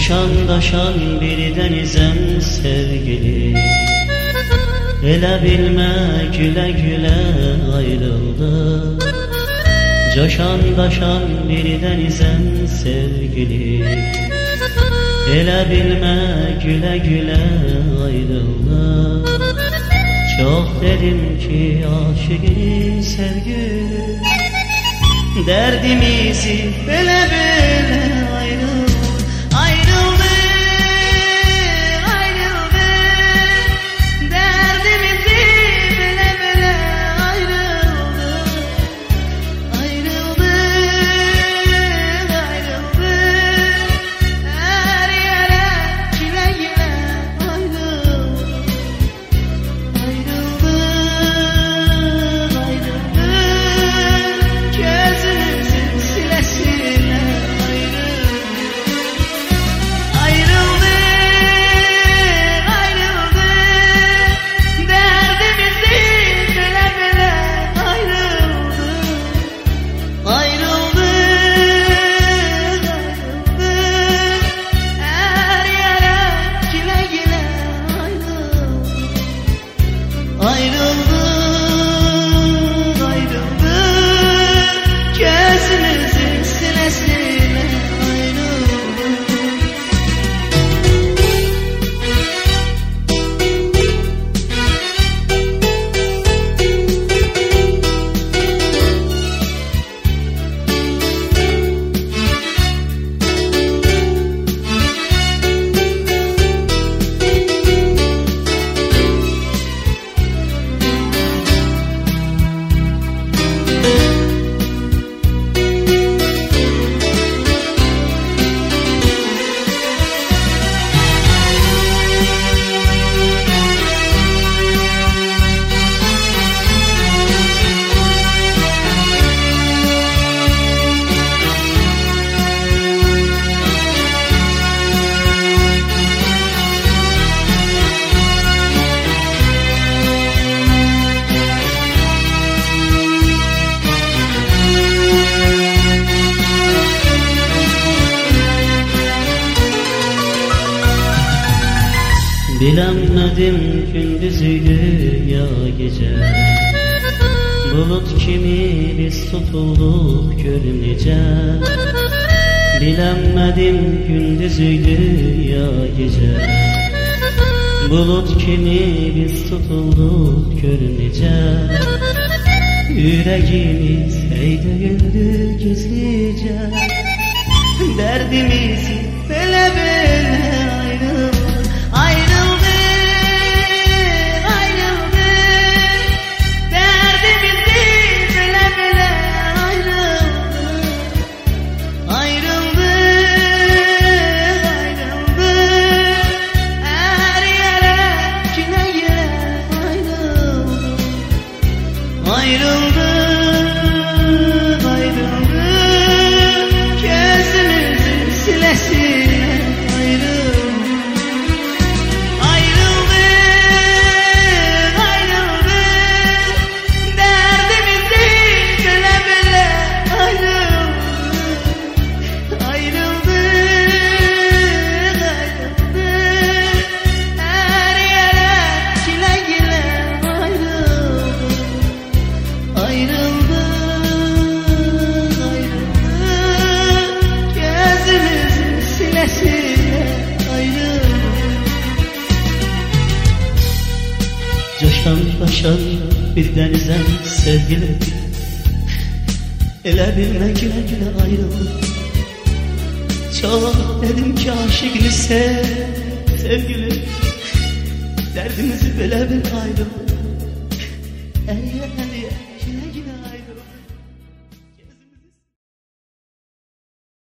Coşan daşan bir denizem sevgili, ele bilme güle güle ayrıldı. Coşan daşan bir denizem sevgili, ele bilme güle güle ayrıldı. Çok dedim ki aşık sevgili, derdimizi bele bele ayrıldı. Bilemedim gündüzüydü ya gece, bulut kimi biz tutulduk görünece. Bilemedim gündüzüydü ya gece, bulut kimi biz tutulduk görünece. Yüreğimiz eğildi gizlice, derdimizi bele bele ayrıldı. Coşan taşan bir denizden sevgili, ele bilme güle güle ayrıldı. Çok dedim ki aşık sevgili, derdimizi bile bir ayrıldı.